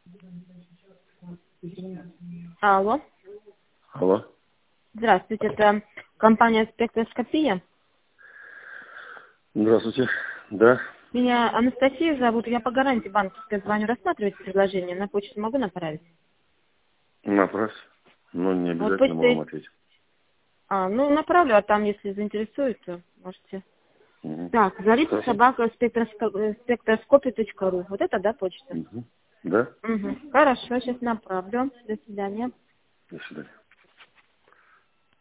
Алло. Алло. Здравствуйте, это компания «Спектроскопия». Здравствуйте. Да. Меня Анастасия зовут, я по гарантии банковской звоню. Рассматриваете предложение? На почту могу направить? Направь. Но не Вот обязательно мы вам почтой... ответим. Ну, направлю, а там, если заинтересует, то можете... Угу. Так, Зарипа Хорошо. собака спектроскопия.ру. Вот это, да, почта? Угу. Да. Угу. Хорошо, сейчас направлю. До свидания. До свидания.